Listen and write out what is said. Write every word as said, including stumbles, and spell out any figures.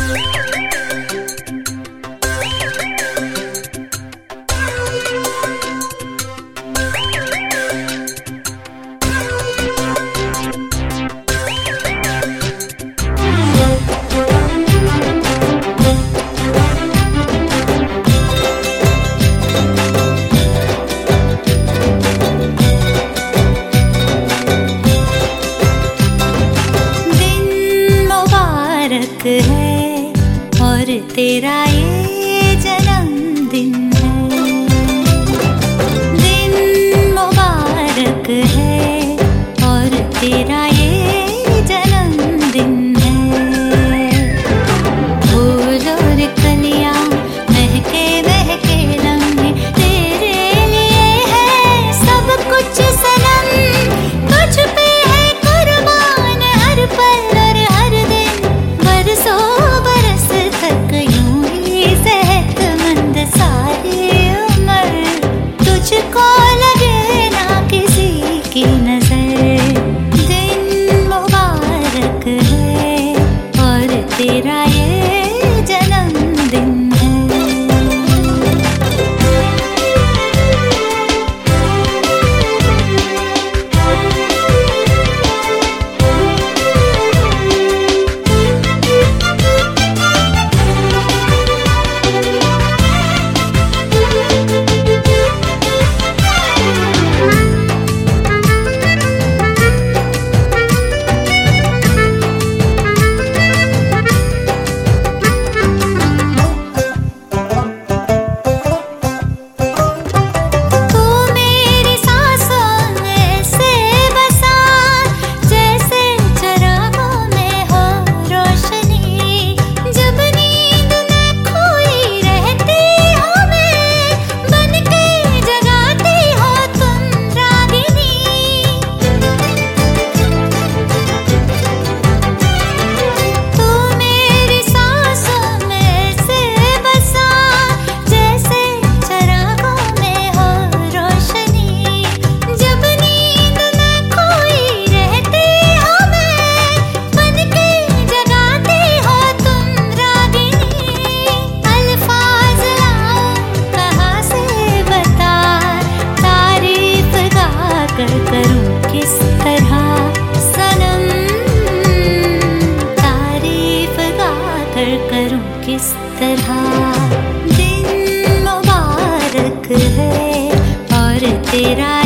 है और तेरा ये जन्मदिन है। दिन मुबारक है और तेरा ये जन्मदिन है। फूल और कलियां महके महके लम्हे तेरे लिए है सब कुछ सनम। तुझ पे है कुर्बान हर पल और हर दिन, बरसों बरस तक यूं ही सेहतमंद सारी उम्र। तुझको लगे ना किसी की नजर। दिन मुबारक है और तेरा ये जन्मदिन है। करूं किस तरह सनम, तारीफ गाकर करूं किस तरह। दिन मुबारक है और तेरा